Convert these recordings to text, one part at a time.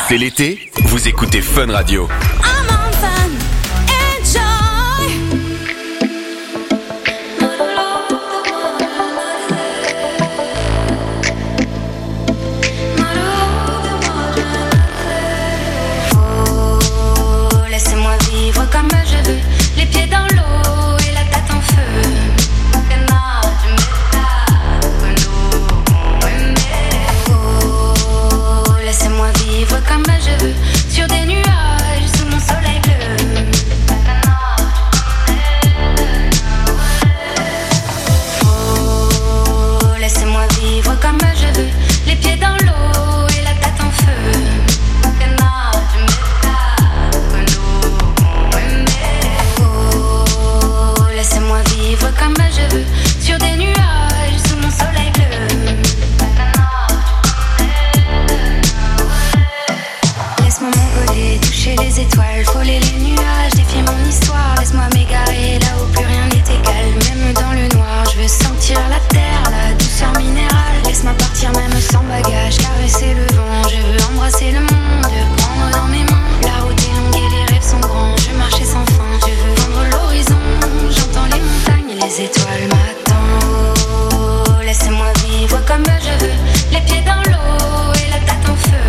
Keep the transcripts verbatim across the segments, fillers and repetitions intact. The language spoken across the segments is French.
C'est l'été, vous écoutez Fun Radio. I'm on fun, enjoy. Oh, laissez-moi vivre comme je veux, les pieds dans l'eau et la tête en feu. Oh, laissez-moi vivre comme je veux, sur des nuages, sous mon soleil bleu. Oh, laissez-moi vivre comme je veux, les pieds dans l'eau et la tête en feu. Oh, laissez-moi vivre comme je veux, sur des nuages, sous mon soleil bleu. Laisse-moi m'envoler, toucher les étoiles, frôler les nuages, défier mon histoire. Laisse-moi m'égarer là où plus rien n'est égal. Même dans le noir, je veux sentir la terre, la douceur minérale. Laisse-moi partir même sans bagage, caresser le vent. Je veux embrasser le monde, prendre dans mes mains. La route est longue et les rêves sont grands. Je marchais sans fin, je veux vendre l'horizon. J'entends les montagnes et les étoiles m'attendent. Oh, laissez-moi vivre comme je veux, les pieds dans l'eau et la tête en feu.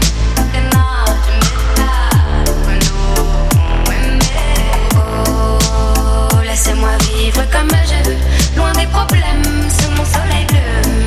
Oh, laissez-moi vivre comme je veux, loin des problèmes, sous mon soleil bleu.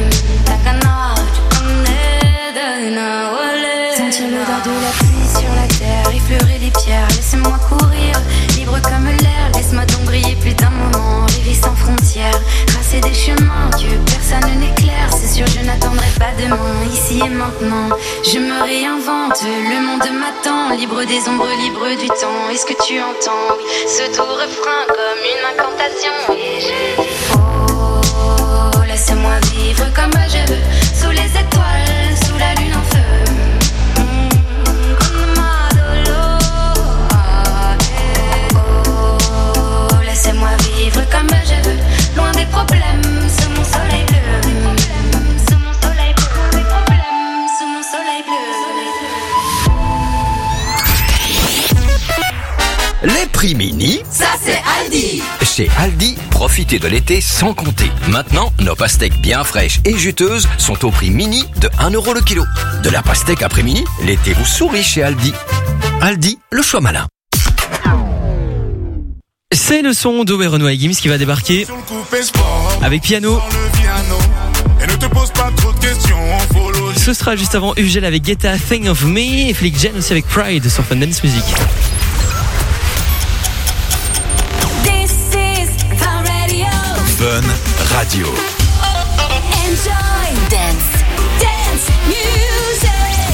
Sentir l'odeur de la pluie sur la terre, effleurer les pierres, laissez-moi courir, libre comme l'air. Laisse-moi donc briller plus d'un moment, rêver sans frontières, tracer des chemins que personne n'éclaire. C'est sûr, je n'attendrai pas demain, ici et maintenant. Je me réinvente, le monde m'attend, libre des ombres, libre du temps. Est-ce que tu entends, oui, ce doux refrain comme une incantation? Et je dis oh, laissez-moi vivre comme je veux, sous les étoiles, sous la lune en feu. Laissez-moi vivre comme je veux, loin des problèmes, sous mon soleil bleu. Sous mon soleil bleu, des problèmes, sous mon soleil bleu. Les prix mini, Ça c'est Aldi. chez Aldi, profitez de l'été sans compter. Maintenant, nos pastèques bien fraîches et juteuses sont au prix mini de un euro le kilo. De la pastèque après-midi, l'été vous sourit chez Aldi. Aldi, le choix malin. C'est le son d'Owe Renoir et Gims qui va débarquer avec piano. Ce sera juste avant Ugel avec Get a Thing of Me et Flick Jen aussi avec Pride sur Fun Dance Music. This is Fun Radio. Fun Radio. Enjoy dance, dance music.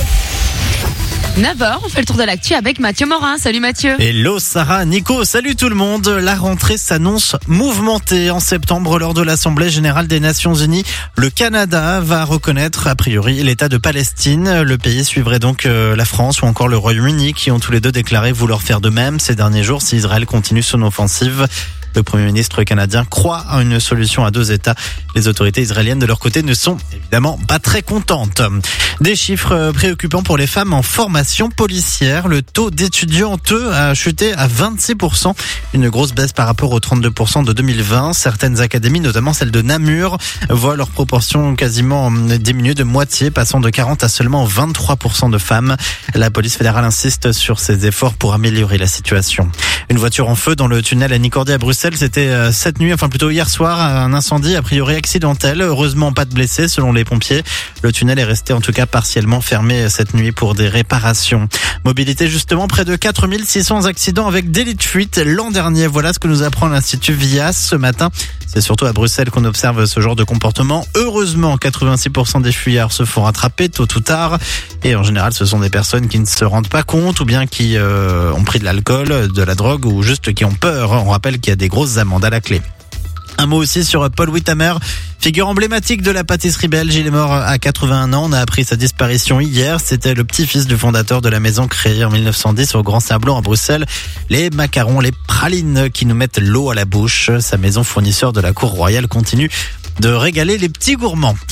neuf heures, on fait le tour de l'actu avec Mathieu Morin. Salut Mathieu. Hello Sarah, Nico, salut tout le monde. La rentrée s'annonce mouvementée en septembre lors de l'Assemblée Générale des Nations Unies. Le Canada va reconnaître a priori l'État de Palestine. Le pays suivrait donc la France ou encore le Royaume-Uni qui ont tous les deux déclaré vouloir faire de même ces derniers jours si Israël continue son offensive. Le Premier ministre canadien croit à une solution à deux États. Les autorités israéliennes de leur côté ne sont évidemment pas très contentes. Des chiffres préoccupants pour les femmes en formation policière. Le taux d'étudiantes a chuté à vingt-six pour cent. Une grosse baisse par rapport aux trente-deux pour cent de deux mille vingt. Certaines académies, notamment celle de Namur, voient leur proportion quasiment diminuer de moitié, passant de quarante à seulement vingt-trois pour cent de femmes. La police fédérale insiste sur ses efforts pour améliorer la situation. Une voiture en feu dans le tunnel à Nicordier à Bruxelles. C'était cette nuit, enfin plutôt hier soir, un incendie a priori accidentel. Heureusement pas de blessés selon les pompiers. Le tunnel est resté en tout cas partiellement fermé cette nuit pour des réparations. Mobilité justement, près de quatre mille six cents accidents avec délit de fuite l'an dernier. Voilà ce que nous apprend l'Institut Vias ce matin. C'est surtout à Bruxelles qu'on observe ce genre de comportement. Heureusement, quatre-vingt-six pour cent des fuyards se font rattraper tôt ou tard. Et en général, ce sont des personnes qui ne se rendent pas compte ou bien qui euh, ont pris de l'alcool, de la drogue ou juste qui ont peur. On rappelle qu'il y a des grosses amendes à la clé. Un mot aussi sur Paul Whittamer, figure emblématique de la pâtisserie belge. Il est mort à quatre-vingt-un ans. On a appris sa disparition hier. C'était le petit-fils du fondateur de la maison créée en mille neuf cent dix au Grand Sablon à Bruxelles. Les macarons, les pralines qui nous mettent l'eau à la bouche. Sa maison fournisseur de la cour royale continue de régaler les petits gourmands.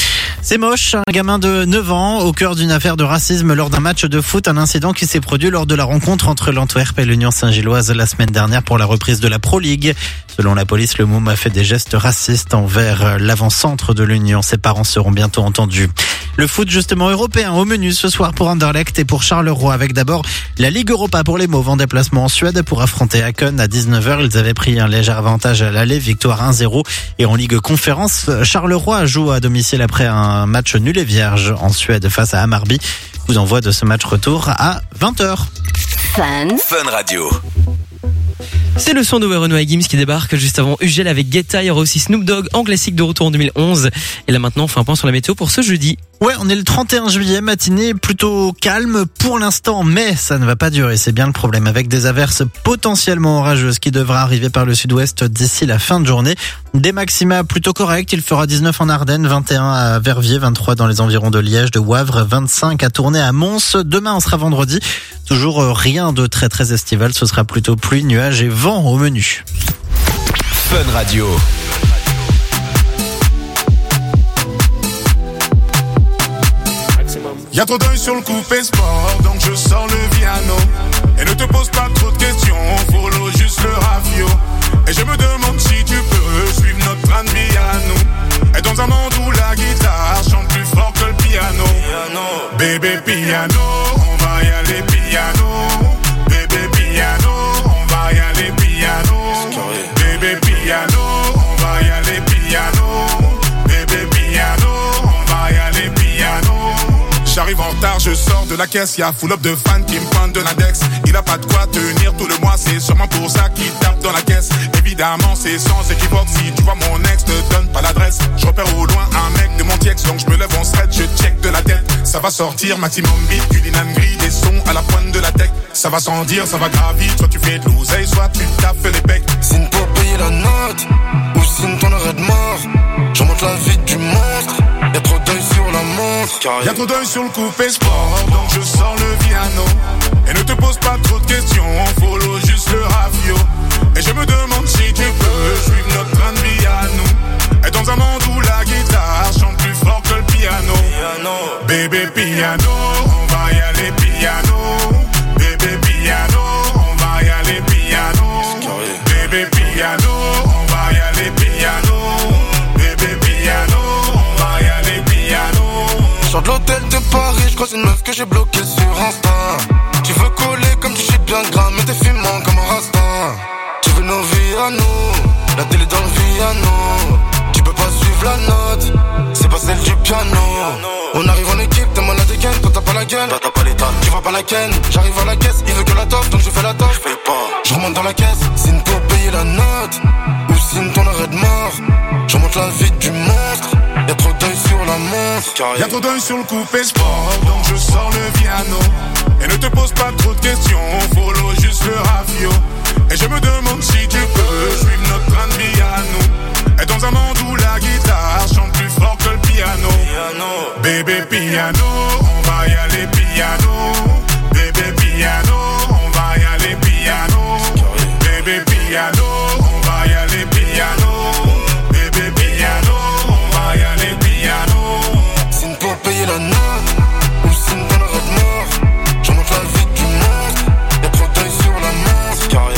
C'est moche, un gamin de neuf ans au cœur d'une affaire de racisme lors d'un match de foot, un incident qui s'est produit lors de la rencontre entre l'Antwerp et l'Union Saint-Gilloise la semaine dernière pour la reprise de la Pro League. Selon la police, le môme a fait des gestes racistes envers l'avant-centre de l'Union. Ses parents seront bientôt entendus. Le foot justement européen au menu ce soir pour Anderlecht et pour Charleroi, avec d'abord la Ligue Europa pour les Mauves en déplacement en Suède pour affronter Hakon à dix-neuf heures. Ils avaient pris un léger avantage à l'aller, victoire un zéro. Et en Ligue Conférence, Charleroi joue à domicile après un match nul et vierge en Suède face à Hammarby. Vous envoie de ce match retour à vingt heures. Fun. Fun Radio. C'est le son de Renaud et Gims qui débarque juste avant Ugel avec Guetta. Il y aura aussi Snoop Dogg en classique de retour en deux mille onze. Et là maintenant, on fait un point sur la météo pour ce jeudi. Ouais, on est le trente et un juillet, matinée plutôt calme pour l'instant, mais ça ne va pas durer, c'est bien le problème, avec des averses potentiellement orageuses qui devraient arriver par le sud-ouest d'ici la fin de journée. Des maxima plutôt corrects, il fera dix-neuf en Ardennes, vingt et un à Verviers, vingt-trois dans les environs de Liège, de Wavre, vingt-cinq à Tournai, à Mons. Demain, on sera vendredi, toujours rien de très très estival, ce sera plutôt pluie, nuages et vent au menu. Fun Radio. Y'a trop d'œil sur le coupé sport, donc je sors le piano. Et ne te pose pas trop de questions, follow juste le rafio. Et je me demande si tu peux suivre notre train de vie à nous. Et dans un monde où la guitare chante plus fort que le piano. Bébé piano, on va y aller piano. Bébé piano, on va y aller piano. Bébé piano, on va y aller piano. Bébé piano, on va y aller piano. J'arrive en retard, je sors de la caisse, y'a full up de fans qui me pointent de l'index. Il a pas de quoi tenir tout le mois, c'est sûrement pour ça qu'il tape dans la caisse. Évidemment, c'est sans équivoque, si tu vois mon ex, te donne pas l'adresse. Je repère au loin un mec de mon tiex, donc je me lève en stretch, je check de la tête. Ça va sortir, maximum beat, culinane gris, des sons à la pointe de la tech. Ça va sans dire, ça va gravir, soit tu fais de l'oseille, soit tu taffes les becs. Signe pour payer la note, ou signe ton arrêt de mort. Je remonte la vie du monstre, y'a trop d'œil sur la montre. Y'a trop d'œil sur le coupé sport, donc je sors le piano. Et ne te pose pas trop de questions, follow juste le rafio. Et je me demande si tu peux suivre notre train de vie à nous. Et dans un monde où la guitare chante plus fort que le piano. Bébé piano, on va y aller piano. Bébé piano, on va y aller piano. Bébé piano, on va y aller piano. Bébé piano, on va y aller piano. Sors de l'hôtel de Paris, je croise une meuf que j'ai bloquée sur Insta. Tu veux coller comme tu shit bien gras, mais t'es fumant comme un rasta. Tu veux nos vies à nous, la télé dans le piano. Tu peux pas suivre la note, c'est pas celle du piano. On arrive en équipe, t'es malade et toi t'as pas la gueule, t'as pas l'état, tu vois pas la ken. J'arrive à la caisse, il veut que la toffe, donc je fais la toffe. Je fais pas, je remonte dans la caisse, signe pour payer la note, ou signe ton arrêt de mort. Je remonte la vie du monstre, y'a trop d'œil sur la montre. Y'a trop d'œil sur le coupé sport, donc je sors le piano. Et ne te pose pas trop de questions, follow juste le rafio. Et je me demande si tu peux suivre notre train de vie à nous. Et dans un monde où la guitare chante plus fort que le piano. Bébé piano, on va y aller piano. Bébé piano, on va y aller piano. Bébé piano, on va y aller piano. Bébé piano, on va y aller piano. Signe pour payer la note, ou signe ton arrêt de mort. Je remonte la vie du monstre, y'a trop d'œil sur la montre. Carré.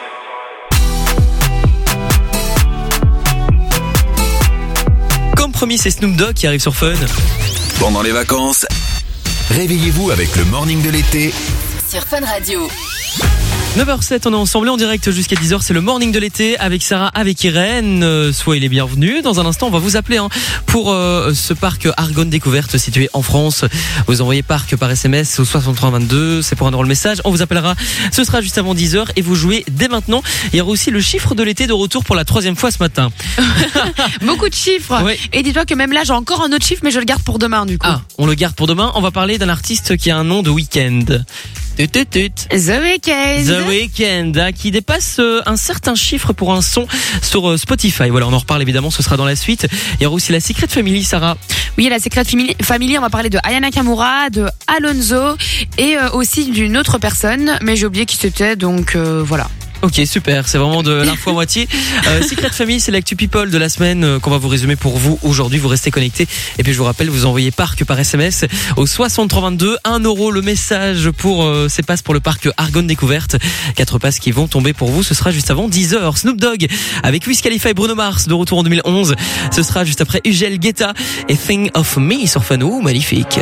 Comme promis, c'est Snoop Dogg qui arrive sur Fun. Pendant les vacances, réveillez-vous avec le morning de l'été Sur Fun Radio. neuf heures sept, on est ensemble en direct jusqu'à dix heures. C'est le morning de l'été avec Sarah, avec Irène. Euh, soyez les bienvenus. Dans un instant, on va vous appeler hein, pour euh, ce parc Argonne Découverte situé en France. Vous envoyez parc par S M S au soixante-trois vingt-deux. C'est pour un drôle message. On vous appellera. Ce sera juste avant dix heures et vous jouez dès maintenant. Il y aura aussi le chiffre de l'été de retour pour la troisième fois ce matin. Beaucoup de chiffres. Oui. Et dis-toi que même là, j'ai encore un autre chiffre, mais je le garde pour demain, du coup. Ah, on le garde pour demain. On va parler d'un artiste qui a un nom de week-end. Tut, tut, tut. The Weeknd. The Weeknd, hein, qui dépasse euh, un certain chiffre pour un son sur euh, Spotify. Voilà, on en reparle évidemment, ce sera dans la suite. Il y aura aussi la Secret Family, Sarah. Oui, la Secret Family, on va parler de Aya Nakamura, de Alonso et euh, aussi d'une autre personne, mais j'ai oublié qui c'était, donc euh, voilà. Ok, super, c'est vraiment de l'info à moitié. Euh, Secret Family, c'est l'actu people de la semaine euh, qu'on va vous résumer pour vous aujourd'hui. Vous restez connectés. Et puis je vous rappelle, vous envoyez parc par S M S au soixante-trois vingt-deux. un euro le message pour euh, ces passes pour le parc Argonne Découverte. Quatre passes qui vont tomber pour vous. Ce sera juste avant dix heures. Snoop Dogg avec Wiz Khalifa et Bruno Mars de retour en deux mille onze. Ce sera juste après Ugel Guetta et Thing of Me sur Fun. Oh, magnifique.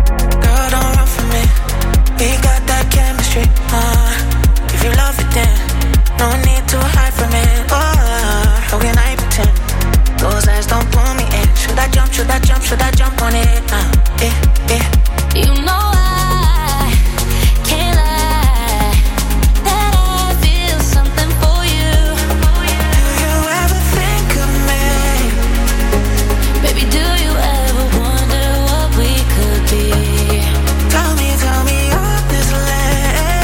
No need to hide from it. Oh, how can I pretend? Those eyes don't pull me in. Should I jump? Should I jump? Should I jump on it? Uh, eh, eh. You know I can't lie that I feel something for you. Do you ever think of me? Baby, do you ever wonder what we could be? Tell me, tell me honestly.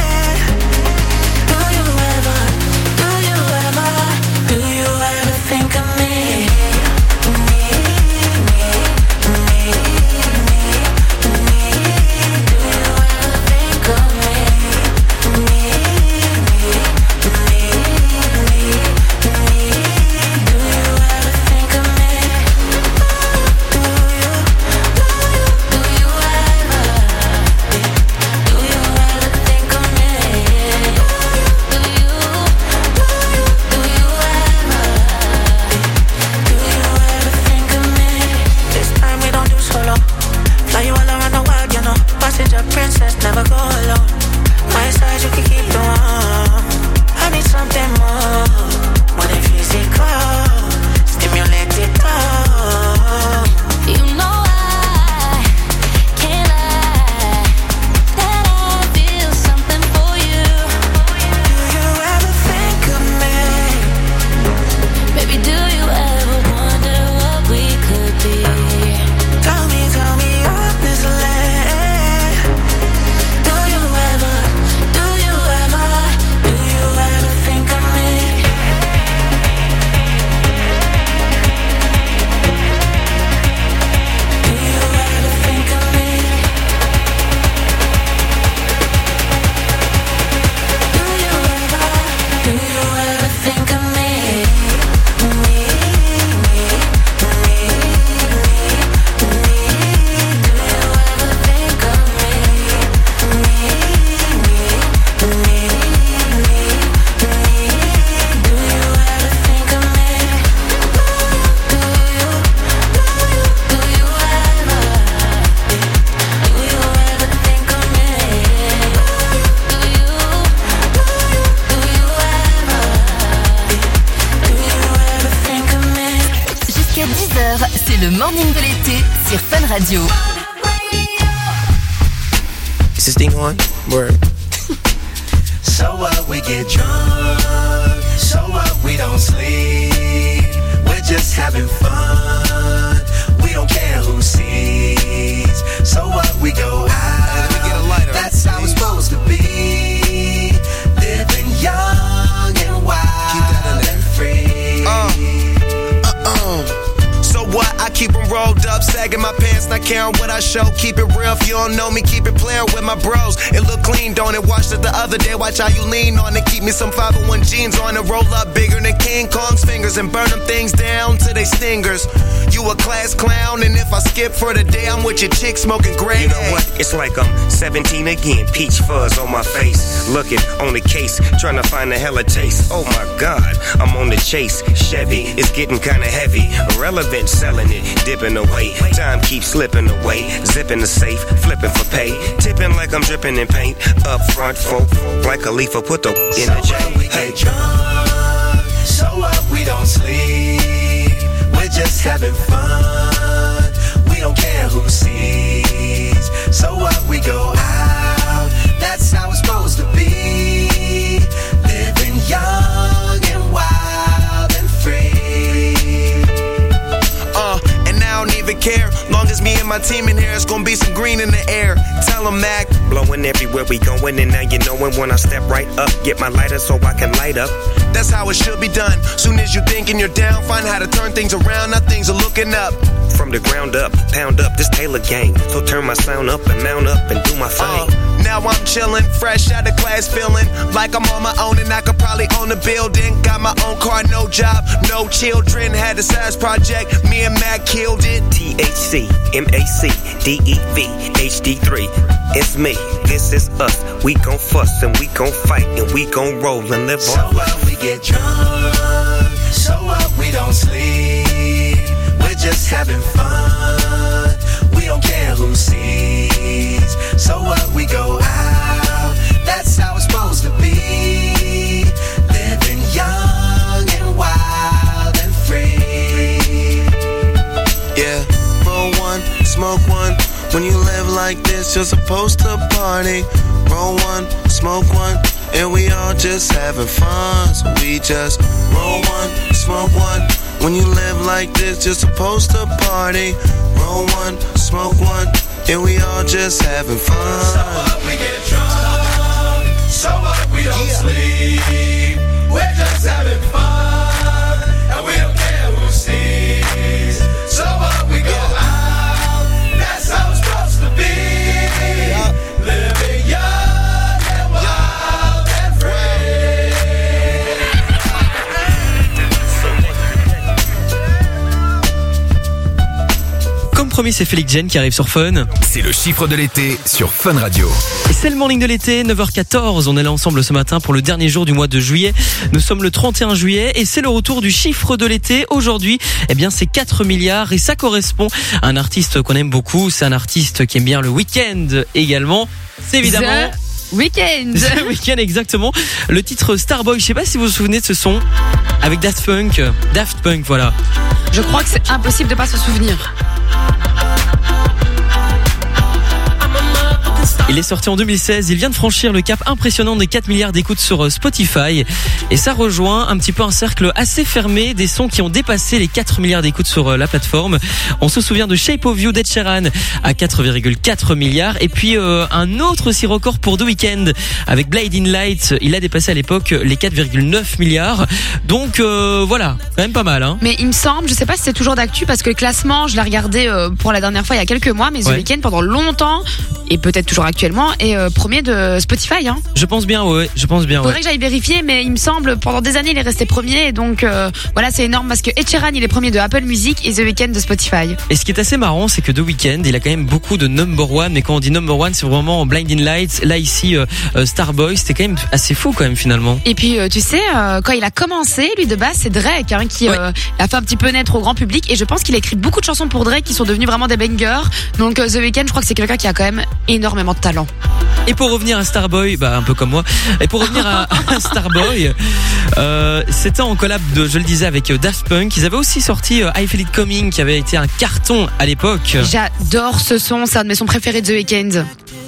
Do you ever, do you ever, do you ever think of me? Me, me, me, me, me. Do you ever think of me? Me, me, me, me, me. Do you ever think of me? Do you, do you, do you ever? Do you ever think of me? Do you, do you, do you ever? Do you ever think of me? This time we don't do solo. Fly you all around the world, you know. Passenger princess, never go alone. My side, you can keep the one. I need something more, more than physical. Stimulate it all. You know I can't lie that I feel something for you. Do you ever think of me? Baby, do you ever wonder what we could be? Tell me, tell me honestly. Do you ever, do you ever, do you ever think of me? Do you ever think of me? Do you ever, do you ever think of me? Me, me, me, me, me. Do you ever think of me? Me, me, me, me, me. Do you ever think of me? Do you, do you, do you ever? Do you ever think of me? Do you, do you, do you ever? Do you ever think of me? Jusqu'à dix heures, c'est le morning de l'été sur Fun Radio. Is this thing on? Word. So what, we get drunk. So what, we don't sleep. We're just having fun. We don't care who sees. So what, we go out. Let me get a lighter. That's how it's supposed to be. Living young and wild and free. Uh, uh-uh. So what? I keep them rolled up, sagging my pants, not caring what I show. Keep it real, if you don't know me, keep it playing with my bros. It look clean, don't it? Watched it the other day, watch how you lean on it. Keep me some five oh one jeans on it, roll up bigger than King Kong's fingers and burn them things down to they stingers. You a class clown, and if I skip for the day, I'm with your chick smoking gray. You know what? It's like I'm seventeen again, peach fuzz on my face. Looking on the case, trying to find a hella taste. Oh my God, I'm on the chase. Chevy, it's getting kinda heavy. Irrelevant, selling it, dipping away. Time keeps slipping away. Zipping the safe, flipping for pay. Tipping like I'm dripping in paint. Up front, folk, like a leaf, put the in the J. So what, we get drunk. So what, we don't sleep. We're just having fun. We don't care who sees. So what, we go out. That's how it's supposed to be. Living young and wild and free. Uh, and I don't even care. Long as me and my team in here, it's gonna be some green in the air. Tell them, Mac. Blowing everywhere we going, and now you knowin' when I step right up. Get my lighter so I can light up. That's how it should be done. Soon as you thinking you're down, find how to turn things around. Now things are looking up. from the ground up, pound up this Taylor gang. So turn my sound up and mount up and do my thing. Uh, now I'm chillin', fresh out of class, feeling like I'm on my own and I could probably own a building. Got my own car, no job, no children. Had a size project, me and Mac killed it. T H C, M A C, D E V, H D three. It's me, this is us. We gon' fuss and we gon' fight and we gon' roll and live So on. what, we get drunk. So what, we don't sleep. We're just having fun. We don't care who sees. So what, we go out. That's how it's supposed to be. Living young and wild and free. Yeah, roll one, smoke one. When you live like this, you're supposed to party. Roll one, smoke one, and we all just having fun. So we just roll one, smoke one. When you live like this, you're supposed to party. Roll one, smoke one, and we all just having fun. So what, we get drunk. So what, we don't yeah. sleep. We're just having fun, and we don't care who sees. So what, we go out. That's how it's supposed to be. Yeah. Living young and wild and free. Comme promis, c'est Félix Jen qui arrive sur Fun. C'est le chiffre de l'été sur Fun Radio. Et c'est le morning de l'été, neuf heures quatorze. On est là ensemble ce matin pour le dernier jour du mois de juillet. Nous sommes le trente et un juillet et c'est le retour du chiffre de l'été. Aujourd'hui, eh bien, c'est quatre milliards et ça correspond à un artiste qu'on aime beaucoup. C'est un artiste qui aime bien le week-end également. C'est évidemment... The Weeknd. The Weeknd, exactement. Le titre Starboy, je sais pas si vous vous souvenez de ce son avec Daft Punk. Daft Punk, voilà. Je crois que c'est impossible de pas se souvenir. Il est sorti en deux mille seize, il vient de franchir le cap impressionnant des quatre milliards d'écoutes sur Spotify et ça rejoint un petit peu un cercle assez fermé des sons qui ont dépassé les quatre milliards d'écoutes sur la plateforme. On se souvient de Shape of You d'Ed Sheeran à quatre virgule quatre milliards et puis euh, un autre aussi record pour The Weeknd avec Blinding Lights, il a dépassé à l'époque les quatre virgule neuf milliards. Donc euh, voilà, quand même pas mal hein. Mais il me semble, je sais pas si c'est toujours d'actu parce que le classement, je l'ai regardé euh, pour la dernière fois il y a quelques mois, mais The Ouais. Weeknd pendant longtemps et peut-être toujours actuellement est euh, premier de Spotify hein. Je pense bien, ouais, je pense bien. Faudrait Ouais. que j'aille vérifier, mais il me semble pendant des années il est resté premier et donc euh, voilà c'est énorme parce que Ed Sheeran il est premier de Apple Music et The Weeknd de Spotify. Et ce qui est assez marrant, c'est que The Weeknd, il a quand même beaucoup de number one, mais quand on dit number one, c'est vraiment Blinding Lights. Là ici, euh, euh, Starboy, c'était quand même assez fou quand même finalement. Et puis euh, tu sais euh, quand il a commencé, lui de base c'est Drake hein, qui euh, a fait un petit peu naître au grand public et je pense qu'il a écrit beaucoup de chansons pour Drake qui sont devenues vraiment des bangers. Donc euh, The Weeknd, je crois que c'est quelqu'un qui a quand même énormément de talent. Et pour revenir à Starboy, bah un peu comme moi. Et pour revenir à, à Starboy, euh, c'était en collab de, je le disais, avec Daft Punk. Ils avaient aussi sorti euh, I Feel It Coming, qui avait été un carton à l'époque. J'adore ce son, c'est un de mes sons préférés de The Weeknd.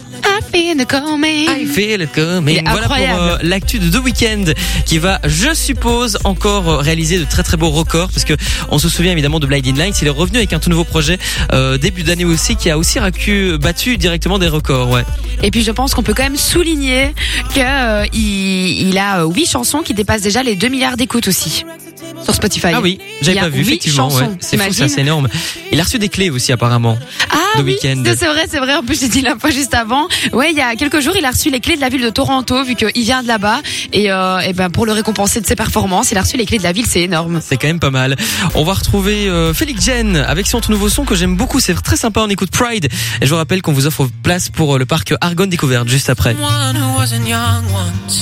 I feel it coming. I feel it coming. Il est Voilà pour euh, l'actu de The Weeknd qui va, je suppose, encore euh, réaliser de très très beaux records parce que on se souvient évidemment de Blinding Lights. Il est revenu avec un tout nouveau projet euh, début d'année aussi qui a aussi racu, battu directement des records. Ouais. Et puis je pense qu'on peut quand même souligner que euh, il, il a huit chansons qui dépassent déjà les deux milliards d'écoutes aussi sur Spotify. Ah oui, j'avais Il y a pas vu huit effectivement. chansons, Ouais. C'est fou, t'imagines ça, c'est énorme. Il a reçu des clés aussi apparemment. Ah The oui, Weeknd. c'est vrai, c'est vrai. En plus, j'ai dit l'info juste avant. Ouais, il y a quelques jours, il a reçu les clés de la ville de Toronto, vu qu'il vient de là-bas. Et, euh, et ben, pour le récompenser de ses performances, il a reçu les clés de la ville. C'est énorme. C'est quand même pas mal. On va retrouver euh, Félix Jen avec son tout nouveau son que j'aime beaucoup. C'est très sympa. On écoute Pride. Et je vous rappelle qu'on vous offre place pour euh, le parc Argonne Découverte juste après. One who wasn't young once.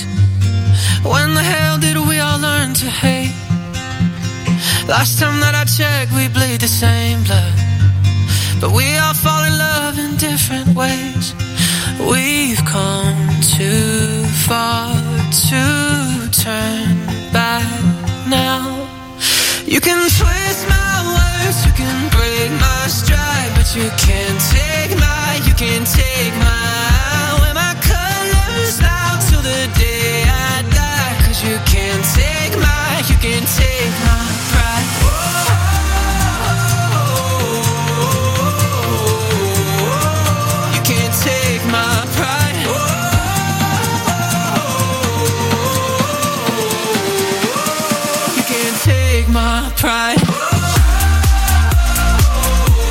When the hell did we all learn to hate? Last time that I checked, we bleed the same blood. But we all fall in love in different ways. We've come too far to turn back now. You can twist my words, you can break my stride, but you can't take my, you can't take my, wear my colors now till the day I die. Cause you can't take my, you can't take my pride. You can't take my pride. You can't take my pride.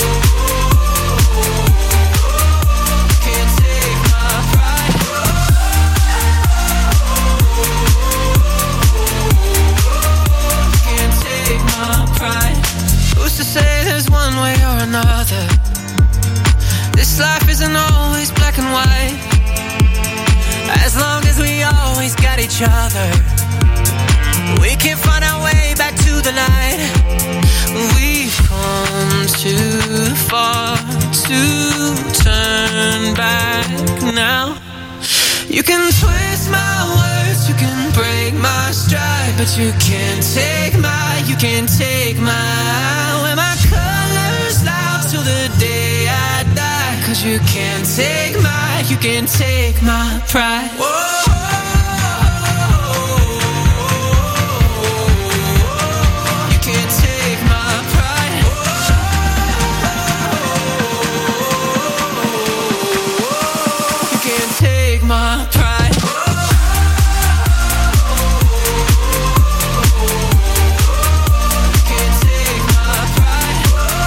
one way or another. This life isn't always black and white. As long as we always got each other, we can find our way back to the light. We've come too far to turn back now. You can twist my words, you can break my stride, but you can't take my, you can't take my, wear my colors loud till the day I die. Cause you can't take my, you can't take my pride. Whoa. My pride. Can't take my pride.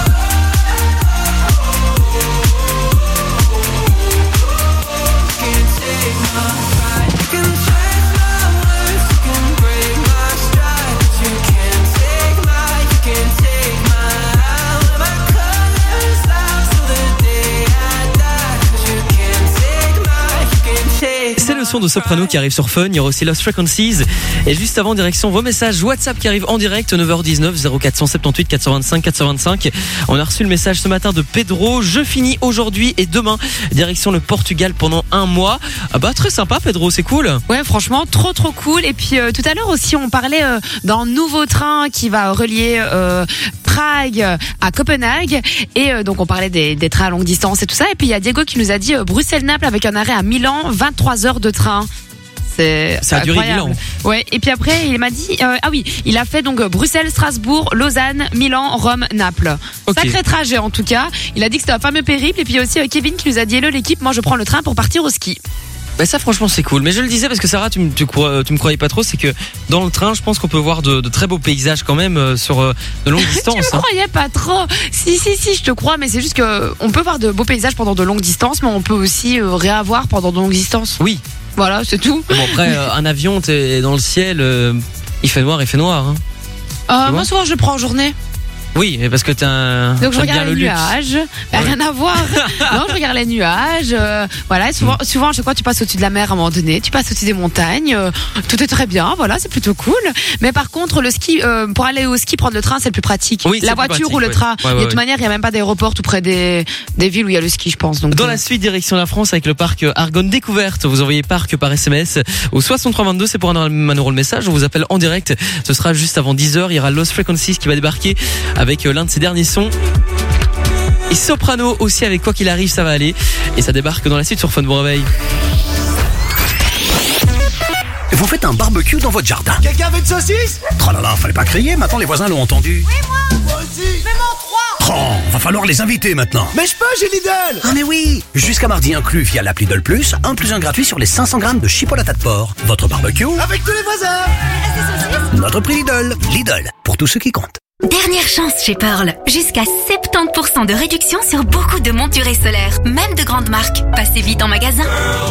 Can't take my pride. You can twist my words, you can break my stride, but you can't take my, you can't take my, wear my colors loud till the day I die. Cause you can't take my, you can't take my. C'est le son de Soprano qui arrive sur Fun. Il y aura aussi Lost Frequencies. Et juste avant, direction vos messages WhatsApp qui arrivent en direct, neuf heures dix-neuf, zéro quatre cent soixante-dix-huit quatre cent vingt-cinq quatre cent vingt-cinq. On a reçu le message ce matin de Pedro. Je finis aujourd'hui et demain, direction le Portugal pendant un mois. Ah bah, très sympa, Pedro, c'est cool. Ouais, franchement, trop trop cool. Et puis euh, tout à l'heure aussi, on parlait euh, d'un nouveau train qui va relier euh, Prague à Copenhague. Et euh, donc on parlait des, des trains à longue distance et tout ça. Et puis il y a Diego qui nous a dit euh, Bruxelles-Naples avec un arrêt à Milan, vingt-trois heures de train. C'est ça a duré incroyable. Milan. Ouais. Et puis après, il m'a dit, euh, ah oui, il a fait donc Bruxelles, Strasbourg, Lausanne, Milan, Rome, Naples. Okay. Sacré trajet en tout cas. Il a dit que c'était un fameux périple. Et puis il y a aussi euh, Kevin qui nous a dit, hello l'équipe, moi je prends le train pour partir au ski. Bah ça franchement c'est cool, mais je le disais parce que Sarah tu, me- tu, crois- tu me croyais pas trop, c'est que dans le train je pense qu'on peut voir de, de très beaux paysages quand même euh, sur euh, de longues Tu distances. me hein. croyais pas trop. Si, si, si, je te crois, mais c'est juste que on peut voir de beaux paysages pendant de longues distances, mais on peut aussi euh, rien voir pendant de longues distances. Oui. Voilà, c'est tout. Bon après euh, un avion t'es dans le ciel, euh, il fait noir, il fait noir. Hein. Euh, Tu moi, vois souvent, je le prends en journée. Oui, mais parce que t'as un. Donc, je t'aimes bien regarde le les luxe. nuages. Bah, Ouais. Rien à voir. Non, je regarde les nuages. euh, voilà, souvent, souvent, à chaque fois, tu passes au-dessus de la mer à un moment donné. Tu passes au-dessus des montagnes. euh, tout est très bien. Voilà, c'est plutôt cool. Mais par contre, le ski, euh, pour aller au ski, prendre le train, c'est le plus pratique. Oui, c'est la le plus voiture pratique, ou le ouais. train. Ouais, ouais, Et de toute ouais. manière, il n'y a même pas d'aéroport tout près des, des villes où il y a le ski, je pense. Donc, Dans euh, la suite, direction la France avec le parc Argonne Découverte. Vous envoyez parc par S M S au soixante-trois vingt-deux, c'est pour un euro le message. On vous appelle en direct. Ce sera juste avant dix heures. Il y aura Lost Frequencies qui va débarquer avec euh, l'un de ses derniers sons. Et Soprano aussi avec Quoi qu'il arrive, ça va aller. Et ça débarque dans la suite sur Fun. Bon réveil. Vous faites un barbecue dans votre jardin. Quelqu'un veut une saucisse? Oh là là, fallait pas crier, maintenant les voisins l'ont entendu. Oui, moi. Moi aussi. Fais-moi trois. Oh, va falloir les inviter maintenant. Mais je peux, j'ai Lidl. Ah mais oui. Jusqu'à mardi inclus via l'appli Lidl Plus, un plus un gratuit sur les cinq cents grammes de chipolata de porc. Votre barbecue Avec tous les voisins. Notre prix Lidl. Lidl, pour tous ceux qui comptent. Dernière chance chez Pearl. Jusqu'à soixante-dix pour cent de réduction sur beaucoup de montures et solaires, même de grandes marques. Passez vite en magasin.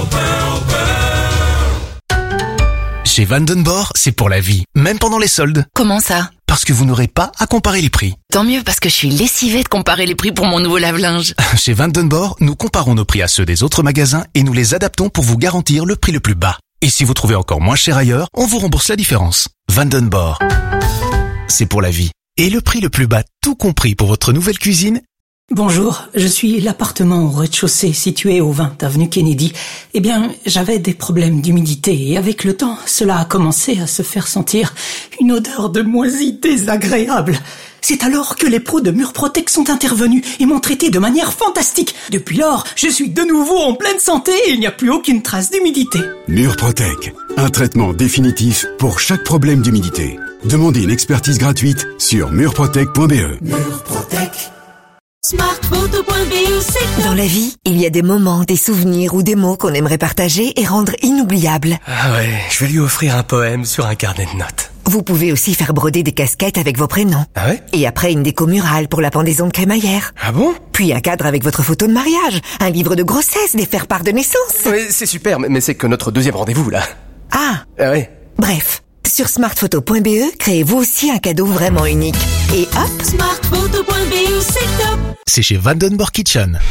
Chez Vandenborg, c'est pour la vie, même pendant les soldes. Comment ça? Parce que vous n'aurez pas à comparer les prix. Tant mieux parce que je suis lessivée de comparer les prix pour mon nouveau lave-linge. Chez Vandenborg, nous comparons nos prix à ceux des autres magasins et nous les adaptons pour vous garantir le prix le plus bas. Et si vous trouvez encore moins cher ailleurs, on vous rembourse la différence. Vandenborg, c'est pour la vie. Et le prix le plus bas, tout compris pour votre nouvelle cuisine. Bonjour, je suis l'appartement au rez-de-chaussée situé au vingt avenue Kennedy. Eh bien, j'avais des problèmes d'humidité et avec le temps, cela a commencé à se faire sentir une odeur de moisi désagréable. C'est alors que les pros de Murprotec sont intervenus et m'ont traité de manière fantastique. Depuis lors, je suis de nouveau en pleine santé et il n'y a plus aucune trace d'humidité. Murprotec, un traitement définitif pour chaque problème d'humidité. Demandez une expertise gratuite sur murprotec point b e. Murprotec. Smartphoto point b e, c'est Dans la vie, il y a des moments, des souvenirs ou des mots qu'on aimerait partager et rendre inoubliables. Ah ouais, je vais lui offrir un poème sur un carnet de notes. Vous pouvez aussi faire broder des casquettes avec vos prénoms. Ah ouais? Et après, une déco murale pour la pendaison de crémaillère. Ah bon? Puis un cadre avec votre photo de mariage, un livre de grossesse, des faire-part de naissance. Oui, c'est super, mais, mais c'est que notre deuxième rendez-vous, là. Ah. Ah ouais. Bref, sur smartphoto point b e, créez-vous aussi un cadeau vraiment unique. Et hop, smartphoto point b e, c'est top. C'est chez Vandenborg Kitchen.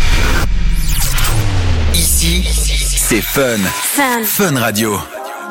Ici, c'est Fun. Fun. Fun Radio.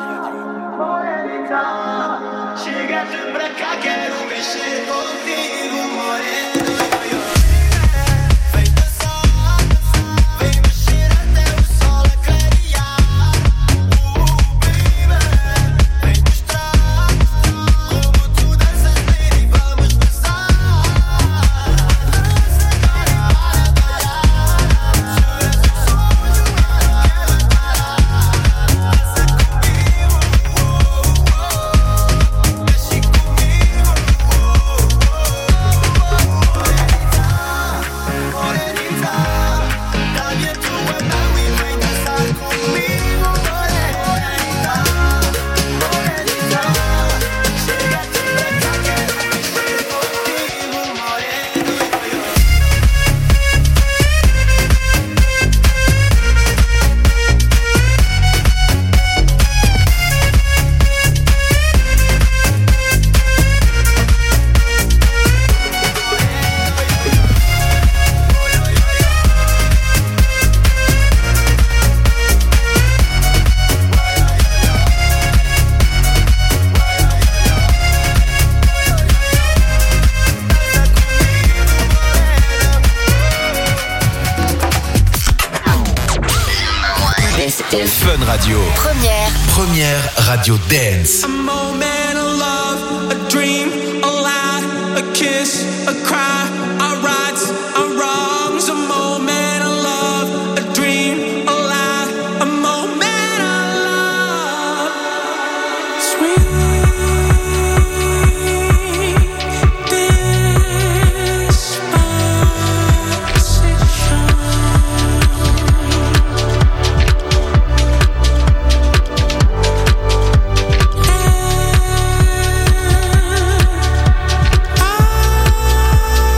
Fun Radio. Première. Première radio dance. A moment of love, a dream, a lie, a kiss, a cry, our rights, our wrongs. A moment of love, a dream, a lie, a moment of love. Sweet disposition.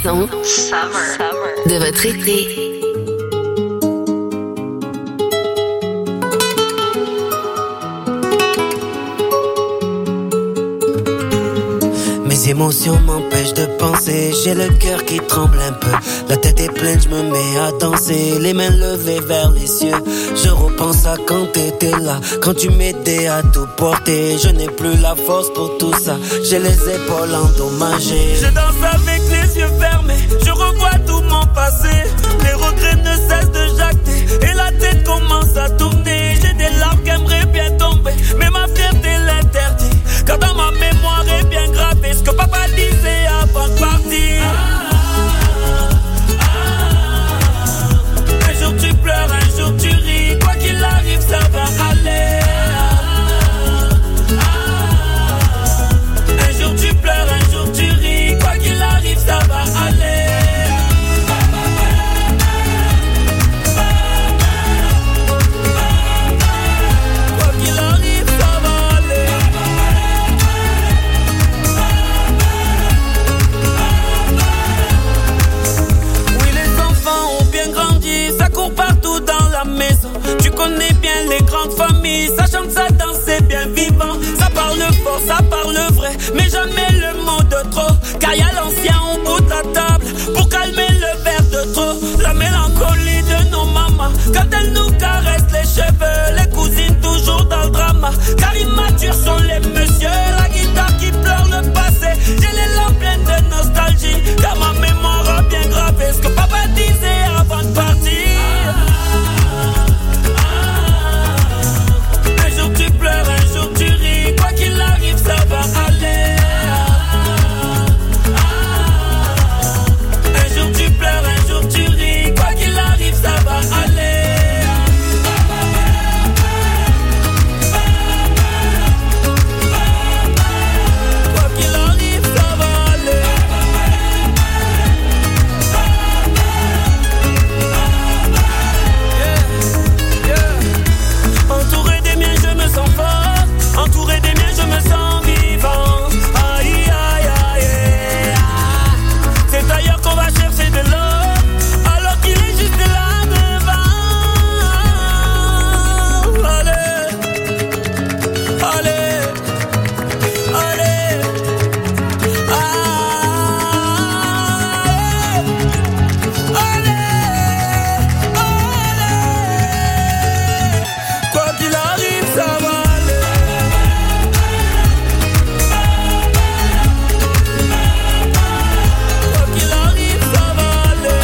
son Summer de votre été. Mes émotions m'empêchent de penser, j'ai le cœur qui tremble un peu. La tête est pleine, je me mets à danser, les mains levées vers les cieux. Je repense à quand t'étais là, quand tu m'aidais à tout porter. Je n'ai plus la force pour tout ça, j'ai les épaules endommagées. Je danse avec les yeux fermés, je revois tout mon passé. Les regrets ne cessent de jacter, et la tête commence à tourner. J'ai des larmes qui aimeraient bien tomber, mais ma fierté l'interdit. Car dans ma mémoire est bien gravé ce que papa disait avant de partir. Un jour tu pleures, un jour tu ris, quoi qu'il arrive ça va aller. Un jour tu pleures, un jour tu ris, quoi qu'il arrive ça va aller. Quoi qu'il arrive ça va aller. Oui, les enfants ont bien grandi, ça court partout dans la maison. Tu connais bien les grandes familles, ça chante, ça danse, c'est bien vivant. Ça parle fort, ça parle vrai, mais jamais le mot de trop. Car y a l'ancien au bout de la table pour calmer le verre de trop. La mélancolie de nos mamans quand elles nous caressent les cheveux. Les cousines toujours dans le drama, car immatures sont les messieurs. La guitare qui pleure le passé, j'ai les lampes pleines de nostalgie. Car ma mémoire a bien gravé ce que papa disait avant de partir. Un jour tu pleures, un jour tu ris, quoi qu'il arrive ça va aller. Un jour tu pleures, un jour tu ris, quoi qu'il arrive ça va aller. Quoi qu'il arrive ça va aller. Yeah, yeah. Entouré des miens je me sens fort, entouré des miens je me sens vivant. Aïe aïe aïe aïe. C'est ailleurs qu'on va chercher de l'or, alors qu'il est juste là devant. Allez, allez, allez, allez, allez, allez. Quoi qu'il arrive, ça va aller. Quoi qu'il arrive, ça va aller.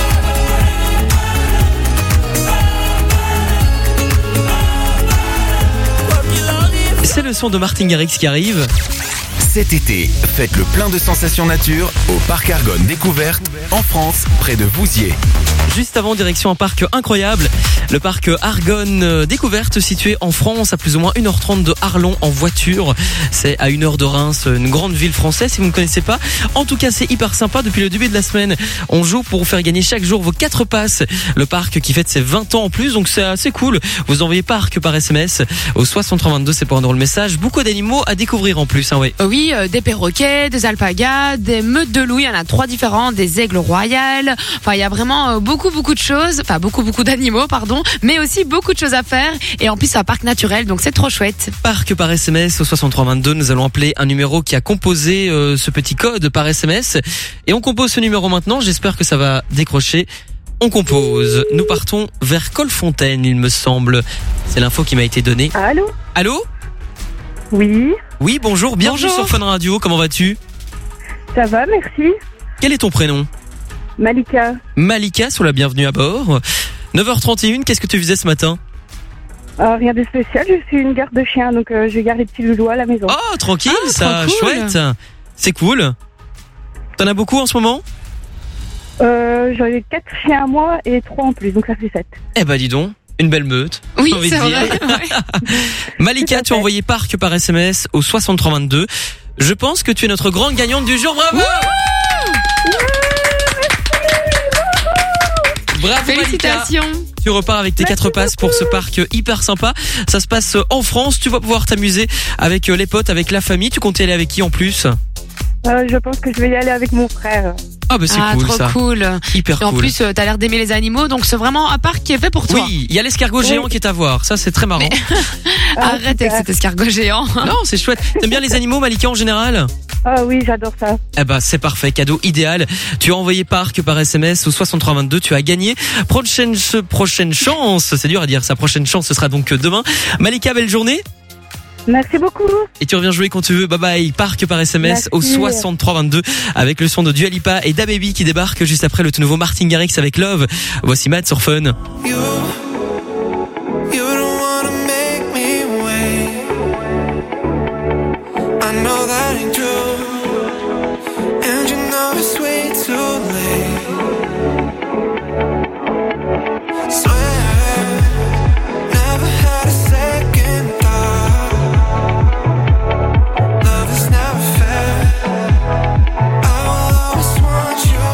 Quoi qu'il arrive. C'est le son de Martin Garrix qui arrive. Cet été, faites le plein de sensations nature au parc Argonne Découverte en France, près de Vouziers. Juste avant, direction un parc incroyable, le parc Argonne Découverte, situé en France à plus ou moins une heure trente de Arlon en voiture. C'est à une heure de Reims, une grande ville française si vous ne connaissez pas. En tout cas, c'est hyper sympa. Depuis le début de la semaine, on joue pour vous faire gagner chaque jour vos quatre passes. Le parc qui fête ses vingt ans en plus, donc c'est assez cool. Vous envoyez parc par S M S au soixante-trois vingt-deux, c'est pour rendre le message. Beaucoup d'animaux à découvrir en plus, hein, oui. Oui, euh, des perroquets, des alpagas, des meutes de loups, il y en a trois différents, des aigles royales. Enfin, il y a vraiment euh, beaucoup, beaucoup de choses. Enfin, beaucoup, beaucoup d'animaux, pardon. Mais aussi beaucoup de choses à faire. Et en plus, c'est un parc naturel, donc c'est trop chouette. Parc par S M S au soixante-trois vingt-deux. Nous allons appeler un numéro qui a composé euh, ce petit code par S M S. Et on compose ce numéro maintenant. J'espère que ça va décrocher. On compose. Nous partons vers Colfontaine, il me semble. C'est l'info qui m'a été donnée. Allô ? Allô ? Oui. Oui, bonjour. Bienvenue Bonjour. sur Fun Radio. Comment vas-tu ? Ça va, merci. Quel est ton prénom ? Malika. Malika, sois la bienvenue à bord. neuf heures trente et une, qu'est-ce que tu faisais ce matin ? Euh, rien de spécial, je suis une garde de chien, donc euh, je garde les petits loulous à la maison. Oh, tranquille, Ah, ça, trop cool. chouette. C'est cool. T'en as beaucoup en ce moment ? Euh, J'en ai quatre chiens à moi et trois en plus, donc ça fait sept. Eh ben dis donc, une belle meute. Oui, j'ai envie de c'est dire. vrai. Malika, tu as envoyé parc par S M S au soixante-trois vingt-deux. Je pense que tu es notre grande gagnante du jour. Bravo. Bravo Félicitations. Malika. Tu repars avec tes quatre passes pour ce parc hyper sympa. Ça se passe en France. Tu vas pouvoir t'amuser avec les potes, avec la famille. Tu comptes y aller avec qui en plus ? Euh, je pense que je vais y aller avec mon frère. Ah bah c'est ah, cool trop ça. cool. Hyper Et en cool. plus, euh, t'as l'air d'aimer les animaux, donc c'est vraiment un parc qui est fait pour toi. Oui, il y a l'escargot géant qui est à voir. Ça, c'est très marrant. Arrête avec cet escargot géant. Non, c'est chouette. T'aimes bien les animaux, Malika, en général? Ah oui, j'adore ça. Eh ben, c'est parfait. Cadeau idéal. Tu as envoyé parc par S M S au soixante-trois vingt-deux. Tu as gagné. Prochaine, prochaine chance. C'est dur à dire. Sa prochaine chance, ce sera donc demain. Malika, belle journée. Merci beaucoup. Et tu reviens jouer quand tu veux. Bye bye. Parc par S M S Merci. au soixante-trois vingt-deux avec le son de Dua Lipa et DaBaby qui débarque juste après le tout nouveau Martin Garrix avec Love. Voici Matt sur Fun. You, you don't wanna make me wait. I know that ain't true, and you know it's way too late. Swear, never had a second thought. Love is never fair. I will always want you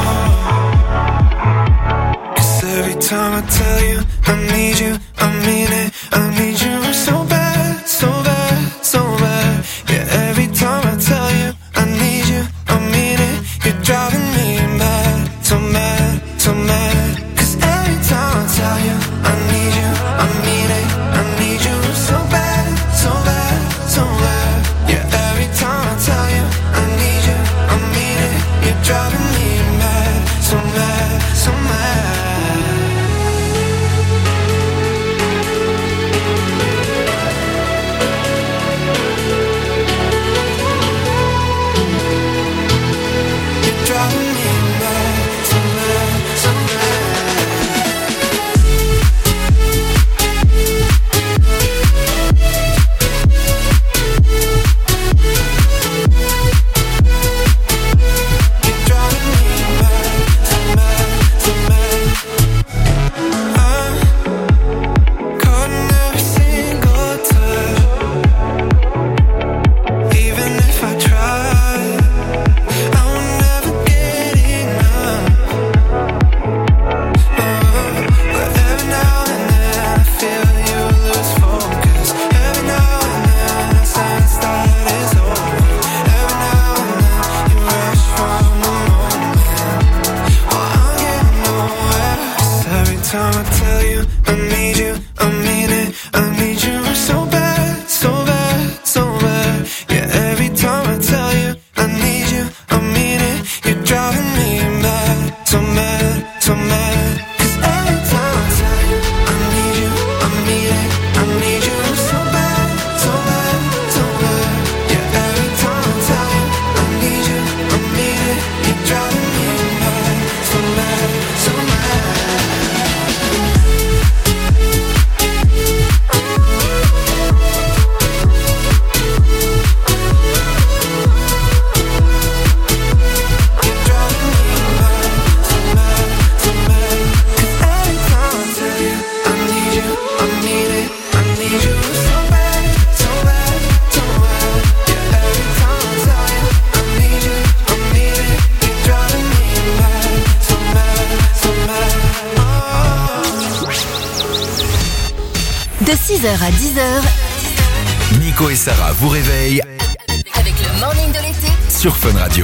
more. 'Cause every time I tell you I need you, I mean it. I need you so bad, so bad, so bad. Yeah, every time I tell you I need you, I mean it. You're driving me mad, so mad, so mad. 'Cause every time I tell you I need you, I mean it. I need you so bad, so bad, so bad. Yeah, every time I tell you I need you, I mean it. You're driving me mad, so mad, so mad. You're driving me mad, so mad, so mad. You're driving me mad, so mad, so mad. I'm caught in every single touch. Even if I try, I will never get enough. But every now and then I feel you lose focus. Every now and then I sense that it's over. Every now and then you rush from the moment. Well, I'm getting nowhere. 'Cause every time I tell you I need you, I mean it. I need you so bad, so bad, so bad. Yeah, every time I tell you I need you, I mean it. You're driving me mad, so mad, so mad. 'Cause every time I tell you I need you, I mean it. I need you so bad, so bad, so bad. Yeah, every time I tell you I need you, I mean it. You're driving me mad, so mad, so mad. You're driving me mad, so mad, so mad. 'Cause every time I tell you I need you, I mean it. I need you so bad, so bad, so bad. Yeah, every time I tell you I need you, I mean it. You're driving me mad, so mad, so mad. De six heures à dix heures, Nico et Sarah vous réveillent avec le morning de l'été. sur Fun Radio.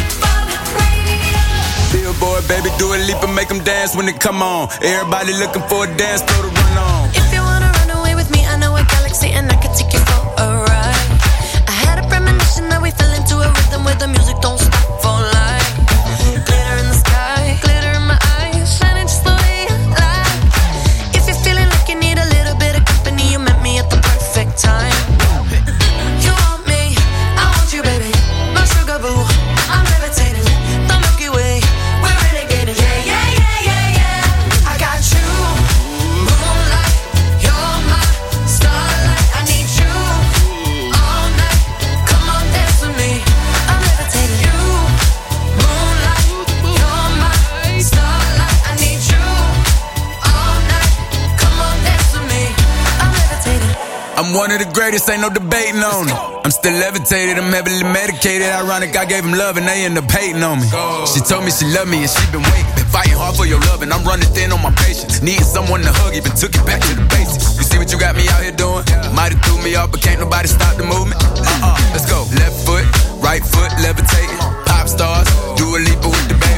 Billboard, baby, do a leap and make them dance when they come on. Everybody looking for a dance floor to run on. If you wanna run away with me, I know a galaxy and I can take you for a ride. I had a premonition that we fell into a rhythm where the music don't stop for life. Glitter in the sky, glitter in my eyes, shining just the way I like. If you're feeling like you need a little bit of company, you met me at the perfect time. You want me, I want you, baby. My sugar boo, I'm levitating. The Milky Way, we're renegading. Yeah, yeah, yeah, yeah, yeah. I got you, moonlight. You're my starlight. I need you all night. Come on, dance with me. I'm levitating. You, moonlight. You're my starlight. I need you all night. Come on, dance with me. I'm levitating. I'm one of the greatest, ain't no debating on it. I'm still levitated, I'm heavily medicated. Ironic, I gave him love and they end up hating on me. She told me she loved me and she been waiting. Been fighting hard for your love and I'm running thin on my patience. Needing someone to hug, even took it back to the basics. You see what you got me out here doing? Might have threw me off, but can't nobody stop the movement. Uh-uh, let's go. Left foot, right foot, levitating. Pop stars, do a leap with the baby.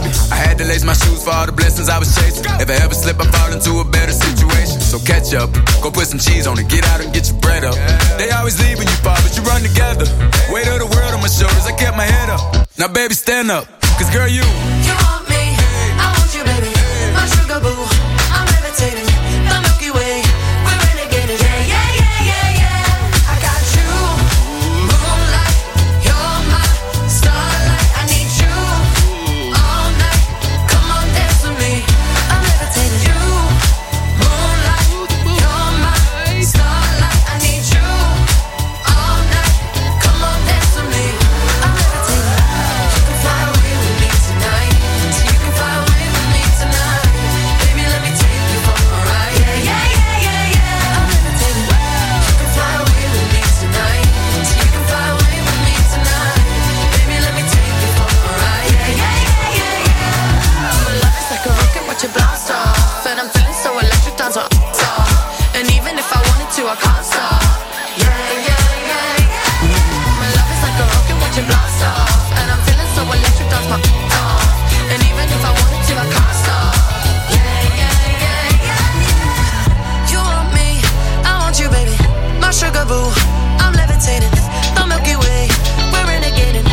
Go put some cheese on it, get out and get your bread up. They always leave when you fall, but you run together. Weight of the world on my shoulders, I kept my head up. Now baby, stand up, cause girl, you You want me, I want you, baby. My sugar boo, I'm levitating. The Milky Way, we're renegading. Yeah, yeah, yeah, yeah, yeah. I got you, moonlight. You're my starlight. I need you all night. Come on, dance with me. I'm levitating. You, moonlight. You're my starlight. I need you all night. Come on, dance with me. I'm levitating. You can fly away with me tonight. You can fly away with me tonight. Baby, let me take you for a ride. Yeah, yeah, yeah, yeah, yeah. I'm levitating. You can fly away with me tonight. You can fly away with me tonight. Baby, let me take you for a ride. Yeah, yeah, yeah, yeah, yeah. My love is like a rocket, watch it blast off. And I'm feeling so electric, times are off. And even if I wanted to, I can't stop. Yeah, yeah, yeah, yeah. My love is like a rocket, watch it blast off. And I'm feeling so electric, times my off. And even if I wanted to, I can't stop. Yeah, yeah, yeah, yeah. You want me, I want you, baby. My sugar boo, I'm levitating. The Milky Way, we're renegading.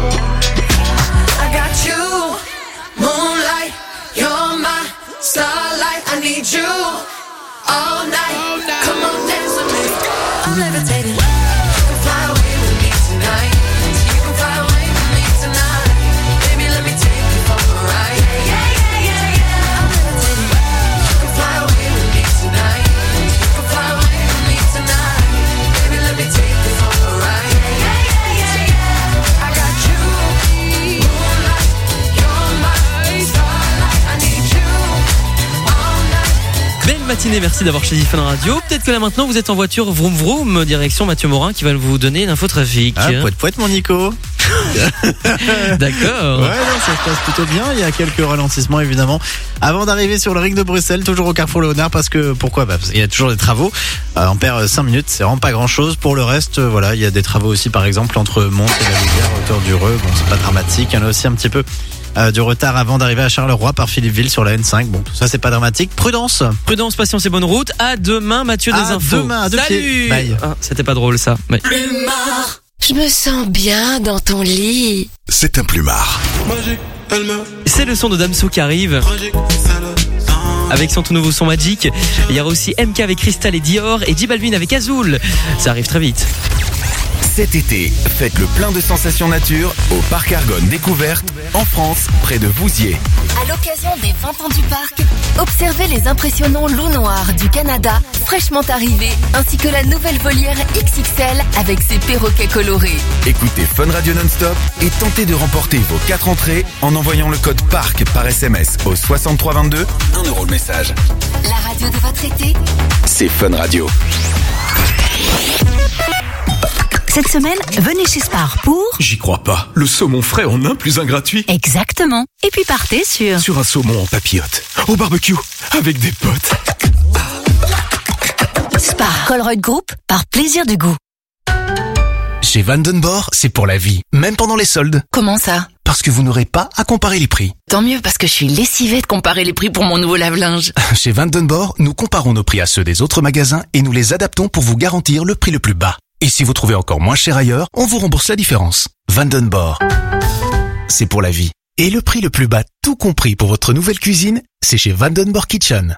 I got you, moonlight. You're my starlight. I need you all night. Come on, dance with me. I'm levitating. You can fly away with me tonight. You can fly away with me tonight. Baby, let me take you for a ride. Yeah, yeah, yeah, yeah. I'm levitating. You can fly away with me tonight. You can fly away with me tonight. Baby, let me take you for a ride. Yeah, yeah, yeah, yeah. I got you, moonlight. You're my starlight. I need you all night. Belle matinée, merci d'avoir choisi Fun Radio. Peut-être que là maintenant vous êtes en voiture vroom vroom, direction Mathieu Morin qui va vous donner l'info trafic. Ah, poète poète mon Nico. D'accord. Ouais, non, ça se passe plutôt bien. Il y a quelques ralentissements évidemment. Avant d'arriver sur le ring de Bruxelles, toujours au Carrefour Léonard, parce que pourquoi bah, parce qu'il y a toujours des travaux. Euh, on perd cinq minutes, c'est vraiment pas grand chose. Pour le reste, euh, voilà, il y a des travaux aussi par exemple entre Mons et la Louvière, hauteur du Reux. Bon, c'est pas dramatique. Il y en a aussi un petit peu euh, du retard avant d'arriver à Charleroi par Philippeville sur la N cinq. Bon, tout ça c'est pas dramatique. Prudence. Prudence, patience et bonne route. À demain, Mathieu, des À infos. demain, à deux Salut. pieds. Bye. Ah, c'était pas drôle ça. Mais... Je me sens bien dans ton lit. C'est un plumard. C'est le son de Damso qui arrive avec son tout nouveau son Magic. Il y aura aussi M K avec Crystal et Dior et J Balvin avec Azul. Ça arrive très vite. Cet été, faites le plein de sensations nature au Parc Argonne Découverte en France, près de Vouziers. À l'occasion des vingt ans du parc, observez les impressionnants loups noirs du Canada, fraîchement arrivés, ainsi que la nouvelle volière X X L avec ses perroquets colorés. Écoutez Fun Radio Non-Stop et tentez de remporter vos quatre entrées en envoyant le code PARC par S M S au soixante-trois vingt-deux, un euro le message. La radio de votre été, C'est Fun Radio. Cette semaine, venez chez Spar pour... J'y crois pas. Le saumon frais en un plus un gratuit. Exactement. Et puis partez sur... Sur un saumon en papillote. Au barbecue. Avec des potes. Spar Colruyt Group, par plaisir du goût. Chez Vandenborg, c'est pour la vie, même pendant les soldes. Comment ça? Parce que vous n'aurez pas à comparer les prix. Tant mieux, parce que je suis lessivée de comparer les prix pour mon nouveau lave-linge. Chez Vandenborg, nous comparons nos prix à ceux des autres magasins et nous les adaptons pour vous garantir le prix le plus bas. Et si vous trouvez encore moins cher ailleurs, on vous rembourse la différence. Vandenborg, c'est pour la vie. Et le prix le plus bas, tout compris pour votre nouvelle cuisine, c'est chez Vandenborg Kitchen.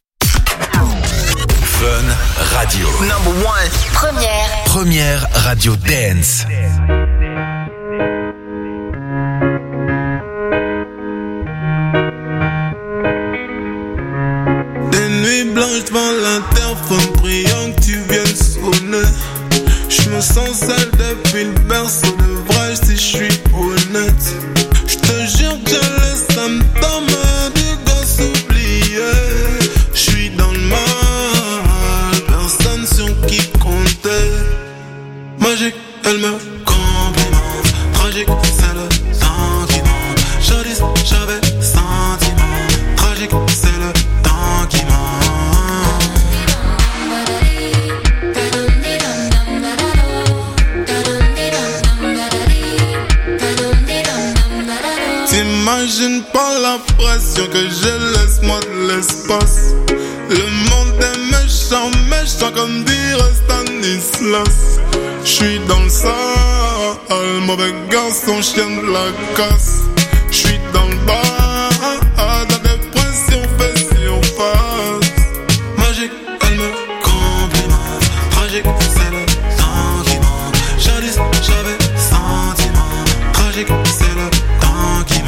Fun Radio. Number one. Première. Première radio dance. Des nuits blanches devant l'interphone, priant que tu viennes sonner. Je me sens seul depuis le berceau de vrai si je suis honnête. Je te jure que je laisse ça me tombe du gosse oublié. Je suis dans le mal, personne sur qui compter. Magique, elle me complimente. Tragique, c'est le temps qui monte. Jadis, j'avais sentiment. Tragique, c'est le temps qui monte. T'imagines pas la pression que je laisse moi de l'espace. Le monde est méchant. méchant, méchant comme dirait Stanislas. J'suis dans le sale, mauvais garçon, chien de la casse. J'suis dans le bas, la dépression fait surface. Magique, elle me complimente. Tragique, c'est le temps qui ment. Jadis, j'avais sentiment. Tragique, c'est le temps qui ment.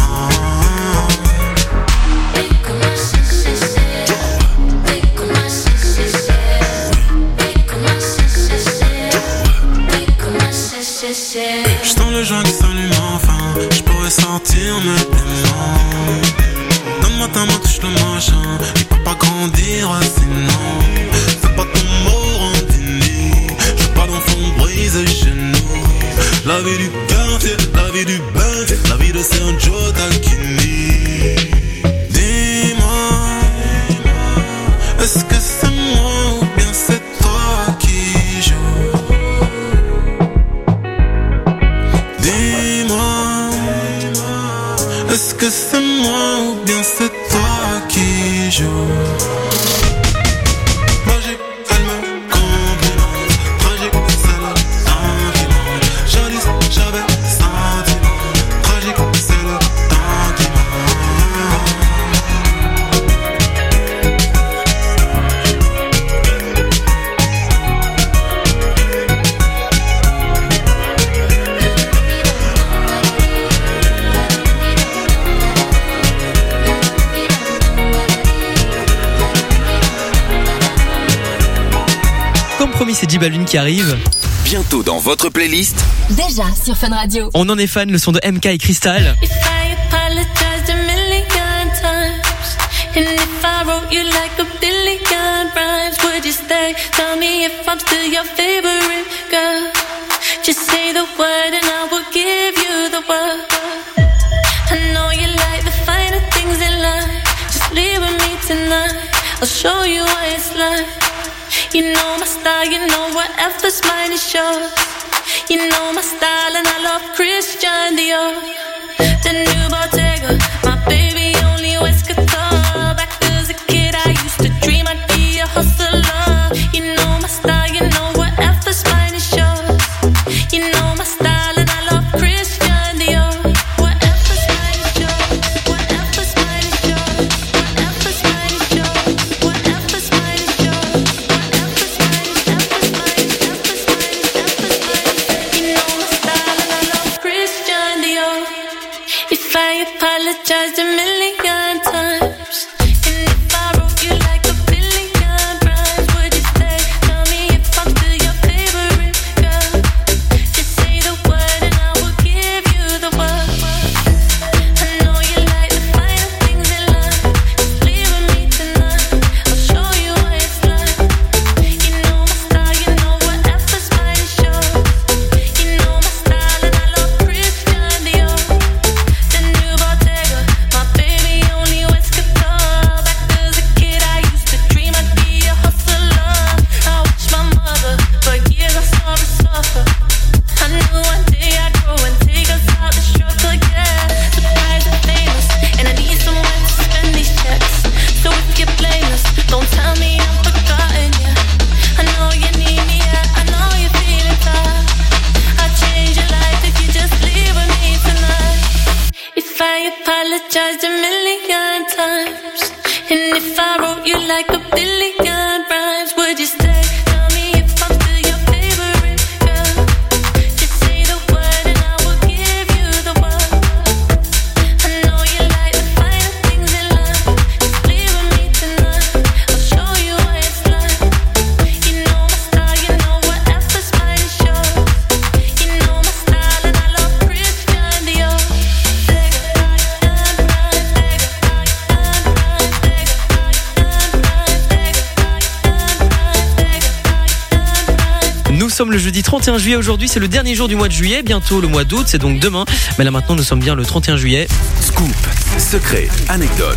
J'tends le joint qui s'allume enfin. J'pourrais sortir mes démons. Donne-moi ta main, touche le machin. Il peut pas grandir sinon. Fais pas ton mot randini. J'veux pas d'enfant brisé chez nous. La vie du quartier, la vie du bec, la vie de Sergio Tacchini. Dis-moi, est-ce que c'est moi ou bien c'est toi qui joue? Dis-moi, est-ce que c'est moi ou bien c'est toi qui joue? Magique, elle me complimente. Tragique, c'est le temps qui ment. Jadis, j'avais sentiment. Tragique, c'est le temps qui ment. Comme promis, c'est J Balvin qui arrive. Bientôt dans votre playlist. Déjà sur Fun Radio. On en est fan, le son de M K et Crystal. If I apologized a million times, and if I wrote you like a billion rhymes, would you stay? Tell me if I'm still your favorite girl. Just say the word and I will give you the world. I know you like the finer things in life. Just leave with me tonight. I'll show you what it's like. You know my style, you know whatever's mine is yours. You know my style and I love Christian Dior. The new Bottega, my baby only wears couture. Back as a kid I used to dream I'd be a hustler. You know my style, you know whatever's mine is yours. You know my style and I love Christian Dior. Whatever's mine is yours. Whatever's mine is yours. Whatever's mine is yours. Whatever's mine is yours. Whatever's mine is, whatever's mine is, whatever's mine is, whatever's mine is. You know my style and I love Christian Dior. If I apologized a million times, and if I wrote you like a billion rhymes, would you stay? Tell me if I'm still your favorite girl. Just say the word and I will give you the word. I know you like the finer things in life. Just leave with me tonight. I'll show you what it's like. You know my style, you know whatever's mine is yours. You know my style and I love Christian Dior. The new Bottega, my baby only wears couture. Back as a kid I used to dream I'd be a hustler. I watched my mother, for years I saw her suffer. I knew one day I'd grow and take us out the struggle, yeah. Surprised and famous, and I need someone to spend these checks. So if you're blameless, don't tell me I'm forgotten, yeah. I know you need me, yeah. I know you're feeling tired. I'll change your life if you just leave with me tonight. If I apologized a million times, and if I wrote you like a billion rhymes, would you stay? Tell me if I'm still your favorite girl. Just say the word and I will give you the word. I know you like the finer things in life. Just leave with me tonight. I'll show you what it's like. You know my style, you know whatever's mine is yours. You know my style and I love Christian Dior. Nous sommes le jeudi trente et un juillet aujourd'hui, c'est le dernier jour du mois de juillet, bientôt le mois d'août, c'est donc demain. Mais là maintenant nous sommes bien le trente et un juillet. Scoop, secret, anecdote.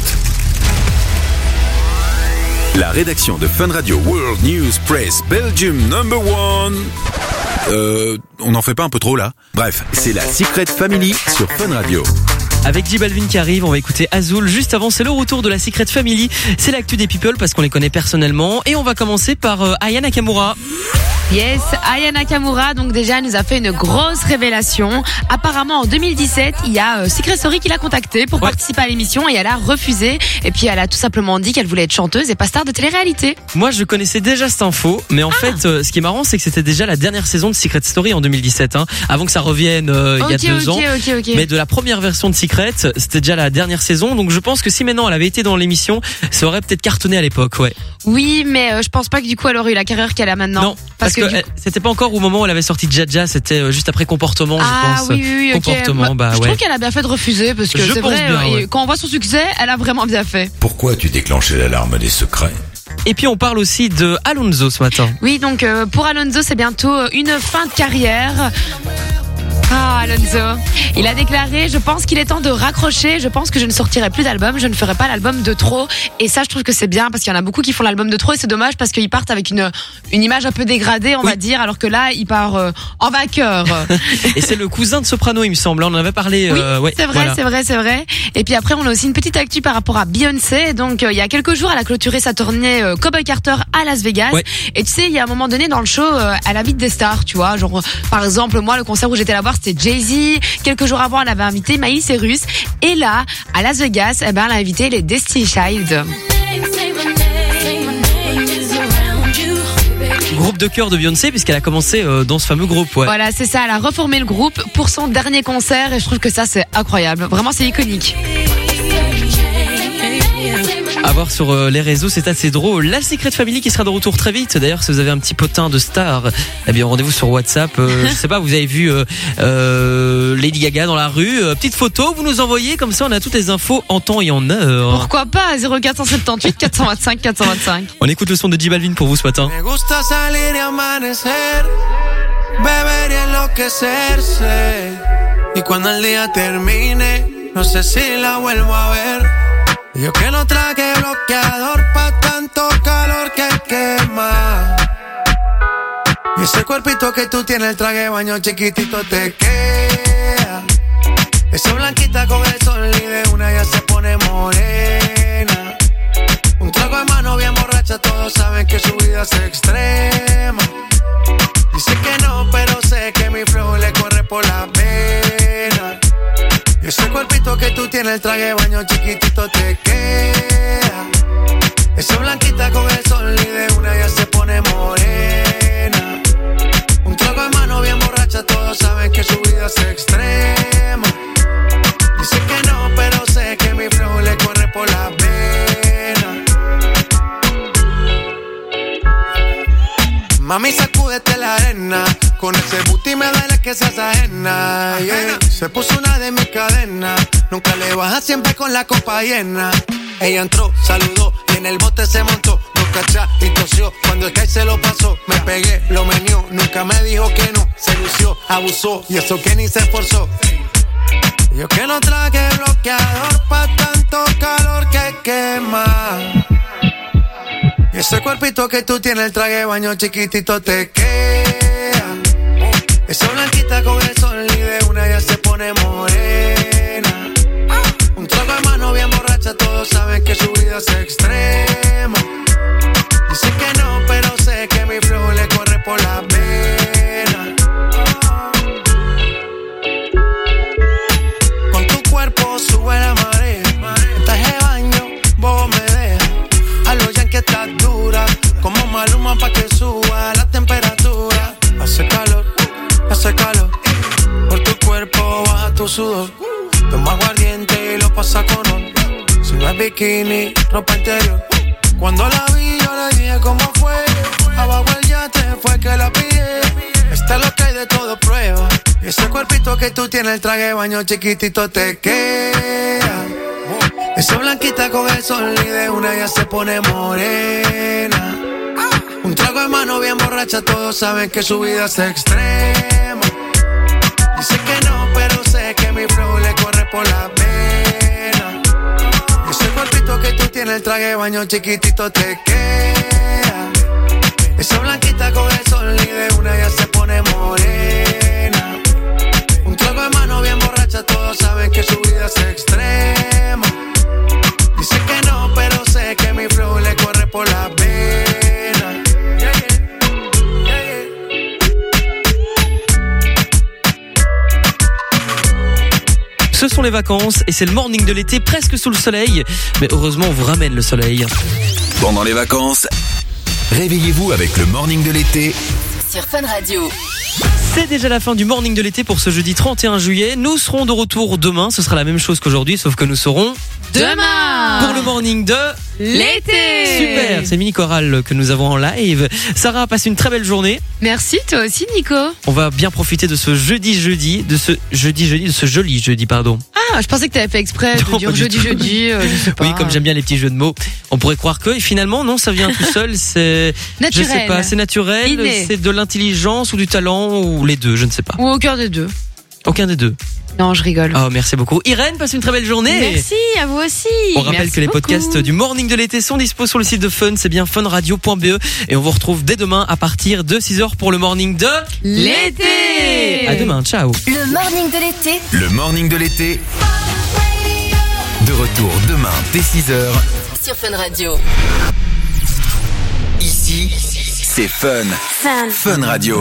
La rédaction de Fun Radio World News Press Belgium number one. Euh, on n'en fait pas un peu trop là. Bref, c'est la Secret Family sur Fun Radio. Avec J Balvin qui arrive, on va écouter Azul. Juste avant, c'est le retour de la Secret Family. C'est l'actu des people parce qu'on les connaît personnellement. Et on va commencer par euh, Aya Nakamura. Yes, Aya Nakamura, donc déjà, elle nous a fait une grosse révélation. Apparemment, en deux mille dix-sept, il y a euh, Secret Story qui l'a contactée pour ouais. participer à l'émission et elle a refusé. Et puis, elle a tout simplement dit qu'elle voulait être chanteuse et pas star de télé-réalité. Moi, je connaissais déjà cette info, mais en ah. fait, euh, ce qui est marrant, c'est que c'était déjà la dernière saison de Secret Story en deux mille dix-sept, hein, avant que ça revienne euh, okay, il y a deux okay, ans. Okay, okay. Mais de la première version de Secret, c'était déjà la dernière saison. Donc, je pense que si maintenant elle avait été dans l'émission, ça aurait peut-être cartonné à l'époque, ouais. Oui, mais euh, je pense pas que du coup, elle aurait eu la carrière qu'elle a maintenant. Non, parce, parce que, que elle, c'était pas encore au moment où elle avait sorti Jaja, c'était juste après Comportement, ah, je pense. Oui, oui, oui, Comportement, okay. bah je ouais. Je trouve qu'elle a bien fait de refuser parce que je c'est vrai, bien, ouais. et quand on voit son succès, elle a vraiment bien fait. Pourquoi tu déclenchais l'alarme des secrets ? Et puis on parle aussi de Alonso ce matin. Oui, donc euh, pour Alonso, c'est bientôt une fin de carrière. Ah, Alonso. Il a déclaré, je pense qu'il est temps de raccrocher, je pense que je ne sortirai plus d'album, je ne ferai pas l'album de trop. Et ça, je trouve que c'est bien parce qu'il y en a beaucoup qui font l'album de trop et c'est dommage parce qu'ils partent avec une, une image un peu dégradée, on oui. va dire, alors que là, il part euh, en vainqueur. Et c'est le cousin de Soprano, il me semble, on en avait parlé. Oui, euh, ouais, c'est vrai, voilà. c'est vrai, c'est vrai. Et puis après, on a aussi une petite actu par rapport à Beyoncé. Donc, euh, il y a quelques jours, elle a clôturé sa tournée euh, Cowboy Carter à Las Vegas. Ouais. Et tu sais, il y a un moment donné dans le show, euh, elle invite des stars, tu vois. Genre, par exemple, moi, le concert où j'étais là voir, c'était Jay-Z. Quelques jours avant, elle avait invité Miley Cyrus. Et là, à Las Vegas, eh ben, elle a invité les Destiny Child. Groupe de chœur de Beyoncé, puisqu'elle a commencé euh, dans ce fameux groupe. Ouais. Voilà, c'est ça. Elle a reformé le groupe pour son dernier concert. Et je trouve que ça, c'est incroyable. Vraiment, c'est iconique. À voir sur euh, les réseaux, c'est assez drôle. La Secret Family qui sera de retour très vite. D'ailleurs, si vous avez un petit potin de star, eh bien rendez-vous sur WhatsApp. Euh, je sais pas, vous avez vu euh, euh, Lady Gaga dans la rue, euh, petite photo, vous nous envoyez, comme ça on a toutes les infos en temps et en heure. Pourquoi pas, zéro quatre sept huit quatre deux cinq quatre deux cinq. On écoute le son de J Balvin pour vous ce matin. Me gusta salir y amanecer, beber y enloquecerse, y cuando el día termine, no sé si la vuelvo a ver. Yo que no traje bloqueador pa' tanto calor que quema. Y ese cuerpito que tú tienes, el traje de baño chiquitito te queda. Esa blanquita con el sol y de una ya se pone morena. Un trago de mano bien borracha, todos saben que su vida es extrema. Dice que no, pero sé que mi flow le corre por la vena. Y ese cuerpito que tú tienes, el traje de baño chiquitito te queda. Esa blanquita con el sol y de una ya se pone morena. Un trago de mano bien borracha, todos saben que su vida es extrema. Dice que no, pero sé que mi flow le corre por la vena. Mami, sacúdete la arena. Con ese booty me duele que seas ajena, yeah. Se puso una de mis cadenas. Nunca le baja, siempre con la copa llena. Ella entró, saludó y en el bote se montó. No cachá y tosió. Cuando el que se lo pasó, me pegué, lo menió. Nunca me dijo que no. Se lució, abusó y eso que ni se esforzó. Yo que no traje bloqueador pa' tanto calor que quema. Y ese cuerpito que tú tienes, el traje de baño chiquitito te queda. Esa blanquita con el sol y de una ya se pone morena. Un trago de mano bien borracha, todos saben que su vida es extrema. Dice que no, pero sé que mi flow le corre por la vena. Con tu cuerpo sube la marea. En traje de baño, vos me dejas. A los yankees estás dura, como Maluma pa' que suba la temperatura. Hace calor, hace calor. Por tu cuerpo baja tu sudor. Toma aguardiente y lo pasa con on. Si no es bikini, ropa interior. Cuando la vi yo le dije cómo fue. Abajo el yate fue que la pillé. Esta es lo que hay de todo prueba. Y ese cuerpito que tú tienes, el traje de baño chiquitito te queda. Esa blanquita con el sol y de una ya se pone morena. Un trago de mano bien borracha, todos saben que su vida es extrema. Dice que no, pero sé que mi flow le corre por la vena. Ese cuerpito que tú tienes, el traje de baño chiquitito te queda. Esa blanquita con el sol y de una ya se pone morena. Un trago de mano bien borracha, todos saben que su vida es extrema. Ce sont les vacances et c'est le morning de l'été presque sous le soleil. Mais heureusement, on vous ramène le soleil. Pendant les vacances, réveillez-vous avec le morning de l'été sur Fun Radio. C'est déjà la fin du morning de l'été pour ce jeudi trente et un juillet. Nous serons de retour demain. Ce sera la même chose qu'aujourd'hui, sauf que nous serons demain pour le morning de l'été. Super, c'est Mini Chorale que nous avons en live. Sarah, passe une très belle journée. Merci, toi aussi, Nico. On va bien profiter de ce jeudi jeudi, de ce jeudi jeudi, de ce joli jeudi, pardon. Ah, je pensais que t'avais fait exprès de Non, dire pas du jeudi tout. jeudi. Euh, je sais pas. Oui, comme j'aime bien les petits jeux de mots, on pourrait croire que et finalement non, ça vient tout seul. C'est Naturel. Je sais pas, c'est naturel, Inné. c'est de l'intelligence ou du talent ou les deux, je ne sais pas. Ou aucun des deux. Aucun des deux. Non, je rigole. Oh, merci beaucoup. Irène, passe une très belle journée. Merci, à vous aussi. On rappelle Merci que les beaucoup. podcasts du Morning de l'été sont dispo sur le site de Fun, c'est bien funradio point be et on vous retrouve dès demain à partir de six heures pour le Morning de l'été. À demain, ciao. Le morning de l'été Le morning de l'été. De retour demain dès six heures. sur Fun Radio. Ici, c'est Fun. Fun. Fun Radio.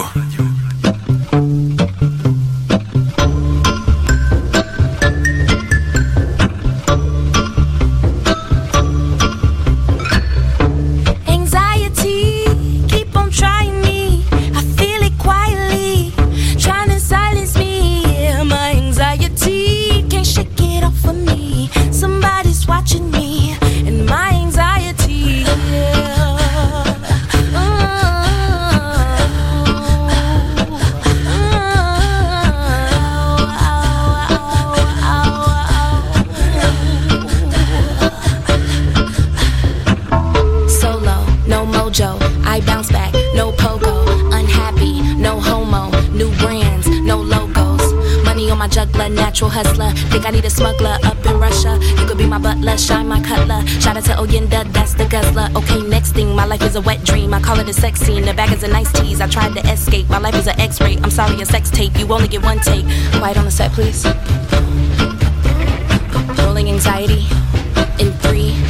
Anxiety, keep on trying me. I feel it quietly, trying to silence me. Yeah, my anxiety can't shake it off of me. Somebody's watching me, and my anxiety. Yeah. Solo, no mojo, I bounce back, no pogo, unhappy, no homo, new brands, no logos, money on my juggler, natural hustler, think I need a smuggler up in Russia, you could be my butler, shine my cutler, shout out to Oyenda, that's the guzzler, okay next thing, my life is a wet dream, I call it a sex scene, the bag is a nice tease, I tried to escape, my life is an x-ray, I'm sorry a sex tape, you only get one take, quiet on the set please, rolling anxiety, in three,